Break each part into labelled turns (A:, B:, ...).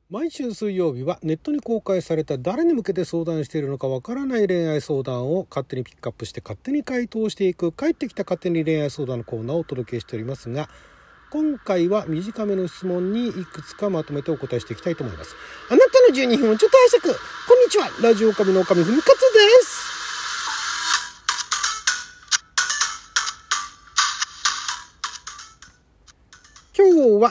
A: 毎週水曜日はネットに公開された誰に向けて相談しているのかわからない恋愛相談を勝手にピックアップして勝手に回答していく帰ってきた勝手に恋愛相談のコーナーをお届けしておりますが、今回は短めの質問にいくつかまとめてお答えしていきたいと思います。あなたの12分をちょっと拝借。こんにちは、ラジオ神の神ふみかつです。今日は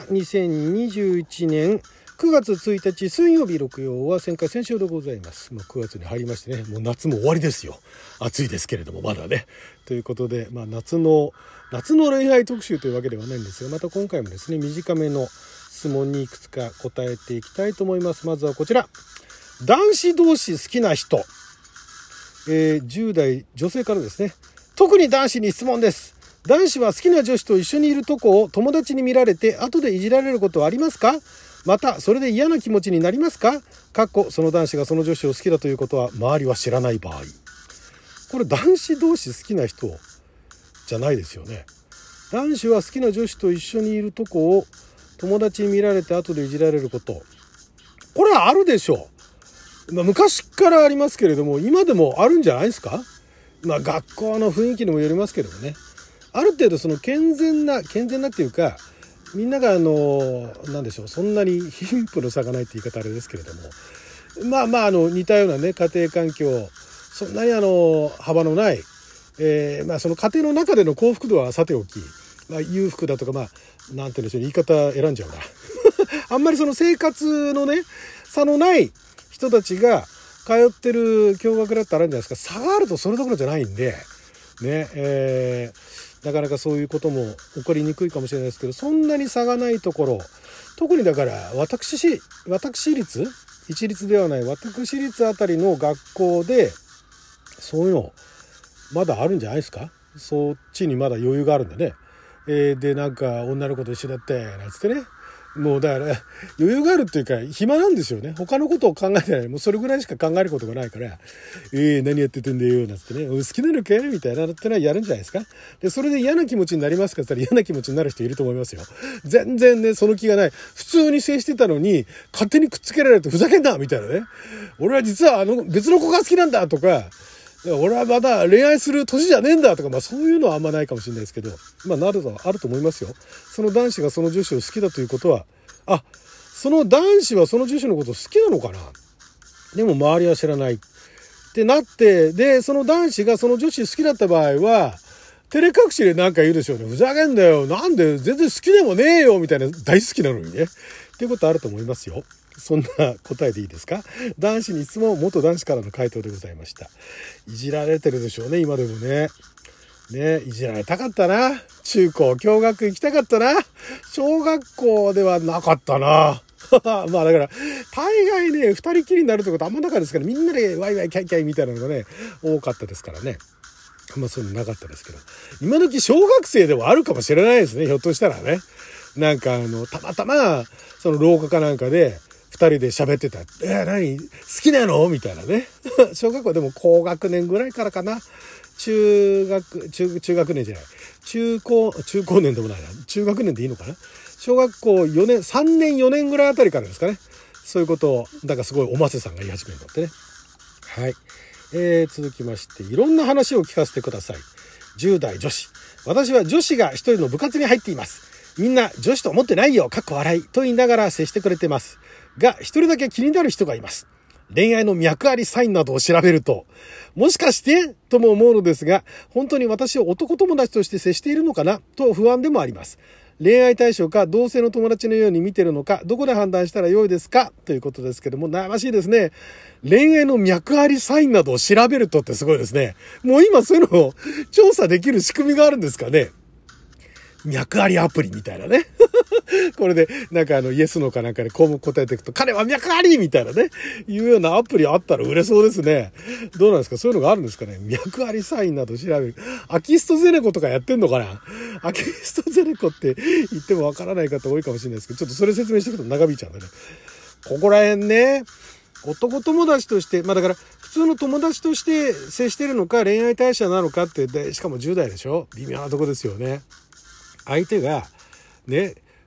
A: 2021年9月1日水曜日、録曜は先週でございます。9月に入りましてね、もう夏も終わりですよ。暑いですけれどもまだね。ということで、夏の恋愛特集というわけではないんですが、また今回もですね、短めの質問にいくつか答えていきたいと思います。まずはこちら。男子同士好きな人。10代女性からですね。特に男子に質問です。男子は好きな女子と一緒にいるとこを友達に見られて後でいじられることはありますか？またそれで嫌な気持ちになりますか？その男子がその女子を好きだということは周りは知らない場合。これ男子同士好きな人じゃないですよね。男子は好きな女子と一緒にいるとこを友達に見られて後でいじられること、これはあるでしょう。昔からありますけれども、今でもあるんじゃないですか。学校の雰囲気にもよりますけどもね、ある程度その健全なっていうか、みんながなんでしょう、そんなに貧富の差がないって言い方あれですけれども、似たようなね家庭環境、そんなに幅のない、その家庭の中での幸福度はさておき、裕福だとかなんていうんでしょう、言い方選んじゃうなあんまりその生活のね差のない人たちが通ってる共学だったらあるんじゃないですか。差があるとそれどころじゃないんでね、なかなかそういうことも起こりにくいかもしれないですけど、そんなに差がないところ、特にだから私立、一律ではない私立あたりの学校でそういうのまだあるんじゃないですか。そっちにまだ余裕があるんでね、で女の子と一緒だってなんつってね、もうだから余裕があるっていうか暇なんですよね。他のことを考えてない、もうそれぐらいしか考えることがないから、何やっててんだよなんつってね、好きなのかみたいなってのはやるんじゃないですか。でそれで嫌な気持ちになりますかって言ったら嫌な気持ちになる人いると思いますよ。全然ねその気がない、普通に接してたのに勝手にくっつけられるとふざけんなみたいなね、俺は実は別の子が好きなんだとか、俺はまだ恋愛する年じゃねえんだとか、そういうのはあんまないかもしれないですけど、なるとあると思いますよ。その男子がその女子を好きだということは、その男子はその女子のこと好きなのかな、でも周りは知らないってなって、でその男子がその女子好きだった場合は照れ隠しで言うでしょうね。ふざけんなよ、なんで全然好きでもねえよみたいな、大好きなのにねっていうことあると思いますよ。そんな答えでいいですか。男子に質問、元男子からの回答でございました。いじられてるでしょうね、今でもね。いじられたかったな。中高共学行きたかったな。小学校ではなかったなだから大概ね二人きりになるってことあんまなかったですから、みんなでワイワイキャイキャイみたいなのがね多かったですからね。そういうのなかったですけど、今時小学生でもあるかもしれないですね、ひょっとしたらね。たまたまその廊下かなんかで二人で喋ってた。何好きなのみたいなね小学校でも高学年ぐらいからかな。中学年じゃない、中高年でもないな、中学年でいいのかな。小学校4年3年4年ぐらいあたりからですかね。そういうことをすごいおませさんが言い始めるんだってね。はい、続きまして、いろんな話を聞かせてください。10代女子。私は女子が一人の部活に入っています。みんな女子と思ってないよ笑いと言いながら接してくれてますが、一人だけ気になる人がいます。恋愛の脈ありサインなどを調べると、もしかしてとも思うのですが、本当に私を男友達として接しているのかなと不安でもあります。恋愛対象か同性の友達のように見てるのか、どこで判断したら良いですかということですけども、悩ましいですね。恋愛の脈ありサインなどを調べるとってすごいですね。もう今そういうのを調査できる仕組みがあるんですかね。脈ありアプリみたいなねこれでイエスノーかなんかでこう答えていくと、彼は脈ありみたいなねいうようなアプリあったら売れそうですね。どうなんですか、そういうのがあるんですかね。脈ありサインなど調べる。アキストゼネコとかやってんのかな。アキストゼネコって言ってもわからない方多いかもしれないですけど、ちょっとそれ説明していくと長引いちゃうんでね。ここら辺ね、男友達として、だから普通の友達として接してるのか恋愛対象なのかって、しかも10代でしょ、微妙なとこですよね。相手がね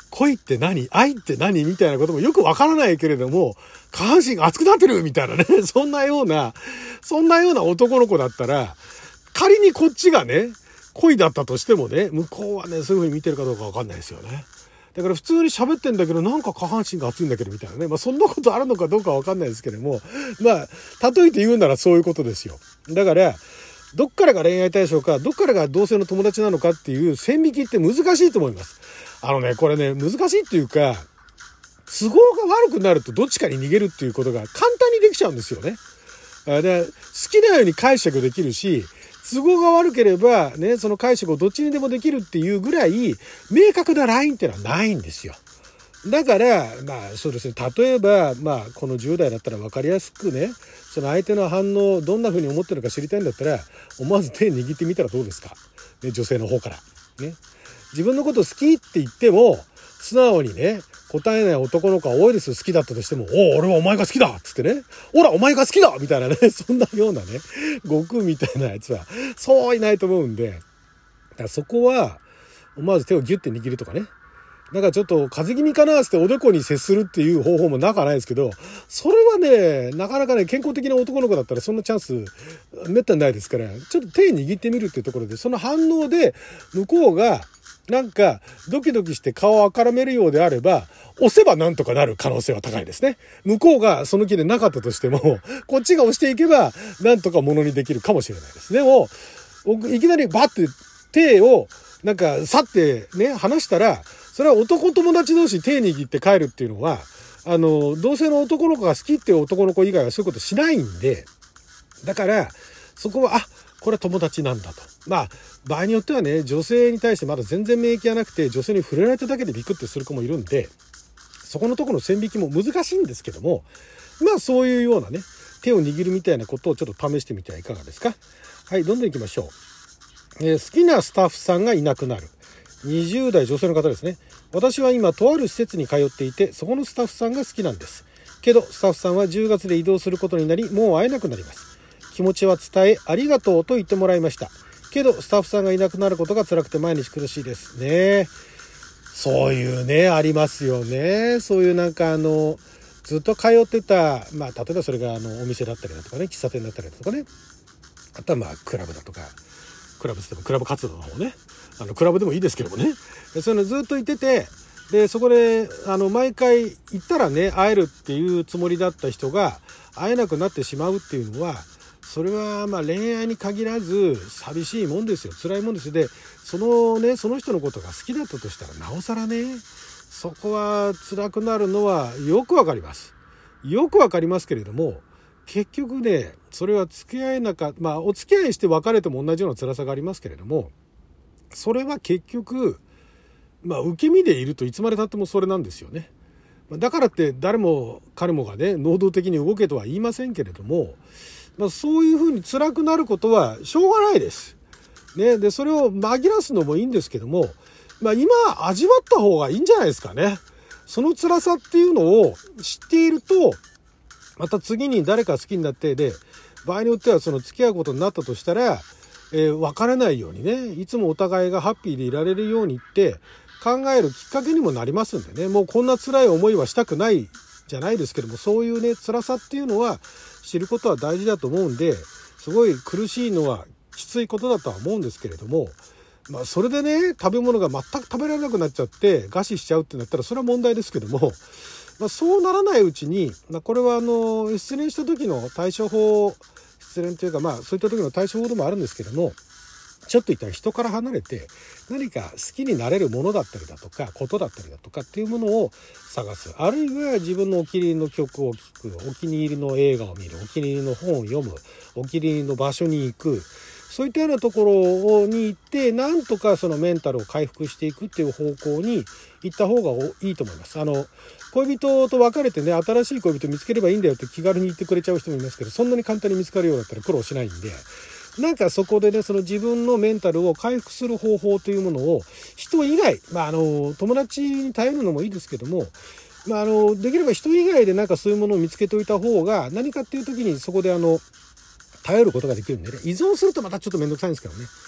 A: 恋って何、愛って何みたいなこともよくわからないけれども、下半身が熱くなってるみたいなね、そんなような男の子だったら、仮にこっちがね、恋だったとしてもね、向こうはね、そういう風に見てるかどうかわかんないですよね。だから普通に喋ってんだけど、なんか下半身が熱いんだけどみたいなね。そんなことあるのかどうかわかんないですけども、例えて言うならそういうことですよ。だから、どっからが恋愛対象か、どっからが同性の友達なのかっていう線引きって難しいと思います。これね、難しいっていうか、都合が悪くなるとどっちかに逃げるっていうことが簡単にできちゃうんですよね。で、好きなように解釈できるし、都合が悪ければね、その解釈をどっちにでもできるっていうぐらい明確なラインっていうのはないんですよ。だからそうですね、例えばこの10代だったら分かりやすくね、その相手の反応どんな風に思ってるか知りたいんだったら、思わず手握ってみたらどうですか、ね、女性の方からね。自分のこと好きって言っても素直にね答えない男の子は多いですよ。好きだったとしても、俺はお前が好きだっつってね、ほらお前が好きだみたいなね、そんなようなね悟空みたいなやつはそういないと思うんで、だからそこは思わず手をギュッて握るとかね、なんかちょっと風邪気味かなっておでこに接するっていう方法もなくはないですけど、それはねなかなかね、健康的な男の子だったらそんなチャンスめったにないですから、ちょっと手握ってみるっていうところで、その反応で向こうがなんかドキドキして顔をあからめるようであれば、押せばなんとかなる可能性は高いですね。向こうがその気でなかったとしても、こっちが押していけばなんとかものにできるかもしれないです。でもいきなりバッて手をなんか去ってね離したら、それは男友達同士手握って帰るっていうのは、同性の男の子が好きっていう男の子以外はそういうことしないんで、だからそこはこれは友達なんだと。場合によってはね、女性に対してまだ全然免疫がなくて女性に触れられただけでビクッてする子もいるんで、そこのところの線引きも難しいんですけども、そういうようなね手を握るみたいなことをちょっと試してみてはいかがですか。はい、どんどん行きましょう。好きなスタッフさんがいなくなる。20代女性の方ですね。私は今とある施設に通っていて、そこのスタッフさんが好きなんですけど、スタッフさんは10月で移動することになり、もう会えなくなります。気持ちは伝えありがとうと言ってもらいましたけど、スタッフさんがいなくなることが辛くて毎日苦しいですね。そういうねありますよね。そういうなんかずっと通ってた、例えばそれがお店だったりだとかね、喫茶店だったりだとかね、あとはクラブだとか、クラブって言ってもクラブ活動の方ね、クラブでもいいですけどもね、そういうのずっと行ってて、でそこで毎回行ったらね会えるっていうつもりだった人が会えなくなってしまうっていうのは、それは恋愛に限らず寂しいもんですよ。辛いもんですよ。でその人のことが好きだったとしたらなおさらね、そこは辛くなるのはよくわかります。よくわかりますけれども、結局ねそれは付き合えなかった、お付き合いして別れても同じような辛さがありますけれども、それは結局受け身でいるといつまでたってもそれなんですよね。だからって誰も彼もがね能動的に動けとは言いませんけれども、そういうふうに辛くなることはしょうがないです、ね。でそれを紛らすのもいいんですけども、今味わった方がいいんじゃないですかね。その辛さっていうのを知っていると、また次に誰か好きになって、で場合によってはその付き合うことになったとしたら、別れないようにね、いつもお互いがハッピーでいられるようにって考えるきっかけにもなりますんでね、もうこんな辛い思いはしたくないじゃないですけども、そういうね辛さっていうのは知ることは大事だと思うんで、すごい苦しいのはきついことだとは思うんですけれども、それでね食べ物が全く食べられなくなっちゃって餓死しちゃうってなったらそれは問題ですけども、そうならないうちに、これは失恋した時の対処法、失恋というかそういった時の対処法でもあるんですけども、ちょっと一旦人から離れて何か好きになれるものだったりだとかことだったりだとかっていうものを探す、あるいは自分のお気に入りの曲を聴く、お気に入りの映画を見る、お気に入りの本を読む、お気に入りの場所に行く、そういったようなところに行ってなんとかそのメンタルを回復していくっていう方向に行った方がいいと思います。恋人と別れてね、新しい恋人見つければいいんだよって気軽に言ってくれちゃう人もいますけど、そんなに簡単に見つかるようだったら苦労しないんで、なんかそこでねその自分のメンタルを回復する方法というものを人以外、友達に頼るのもいいですけども、できれば人以外でなんかそういうものを見つけておいた方が、何かっていう時にそこで頼ることができるんでね。依存するとまたちょっと面倒くさいんですけどね。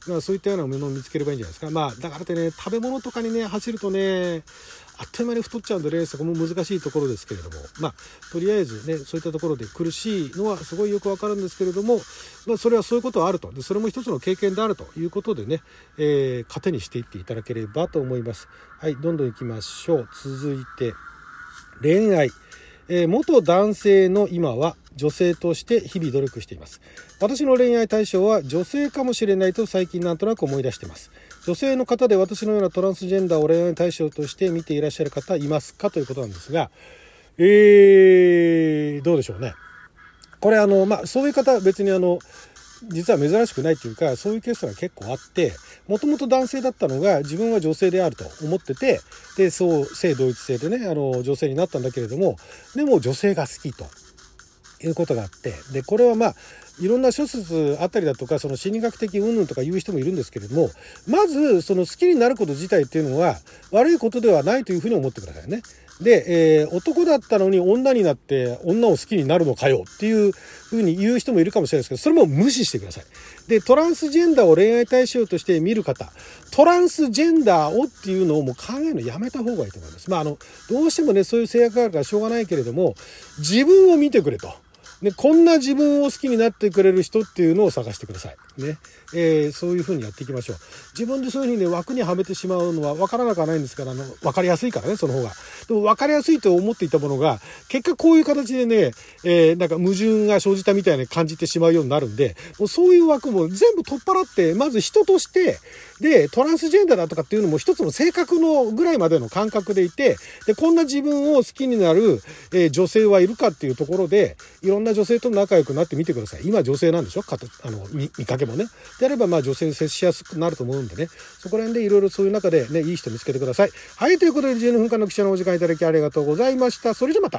A: そういったようなものを見つければいいんじゃないですか。だからってね、食べ物とかにね走るとねあっという間に太っちゃうんでね、そこも難しいところですけれども、とりあえずねそういったところで苦しいのはすごいよくわかるんですけれども、それはそういうことはあると。でそれも一つの経験であるということでね、糧にしていっていただければと思います。はい、どんどんいきましょう。続いて恋愛。元男性の今は女性として日々努力しています。私の恋愛対象は女性かもしれないと最近なんとなく思い出しています。女性の方で私のようなトランスジェンダーを恋愛対象として見ていらっしゃる方いますかということなんですが、どうでしょうね。これそういう方別に実は珍しくないというか、そういうケースが結構あって、もともと男性だったのが自分は女性であると思ってて、でそう性同一性でね女性になったんだけれども、でも女性が好きということがあって、でこれはいろんな諸説あったりだとか、その心理学的云々とか言う人もいるんですけれども、まずその好きになること自体っていうのは悪いことではないというふうに思ってくださいね。で、男だったのに女になって女を好きになるのかよっていうふうに言う人もいるかもしれないですけど、それも無視してください。でトランスジェンダーを恋愛対象として見る方、トランスジェンダーをっていうのをもう考えるのやめた方がいいと思います。どうしてもねそういう制約があるからしょうがないけれども、自分を見てくれと。でこんな自分を好きになってくれる人っていうのを探してくださいね。そういう風にやっていきましょう。自分でそういう風にね枠にはめてしまうのは分からなくはないんですから、分かりやすいからね、その方が。でも分かりやすいと思っていたものが結果こういう形でね、なんか矛盾が生じたみたいに感じてしまうようになるんで、もうそういう枠も全部取っ払って、まず人としてでトランスジェンダーだとかっていうのも一つの性格のぐらいまでの感覚でいて、でこんな自分を好きになる、女性はいるかっていうところで、いろんな女性と仲良くなってみてください。今女性なんでしょ、見かけもね。であれば女性に接しやすくなると思うんでね、そこら辺でいろいろそういう中でねいい人見つけてください。はい、ということで12分間の記者のお時間いただきありがとうございました。それじゃまた。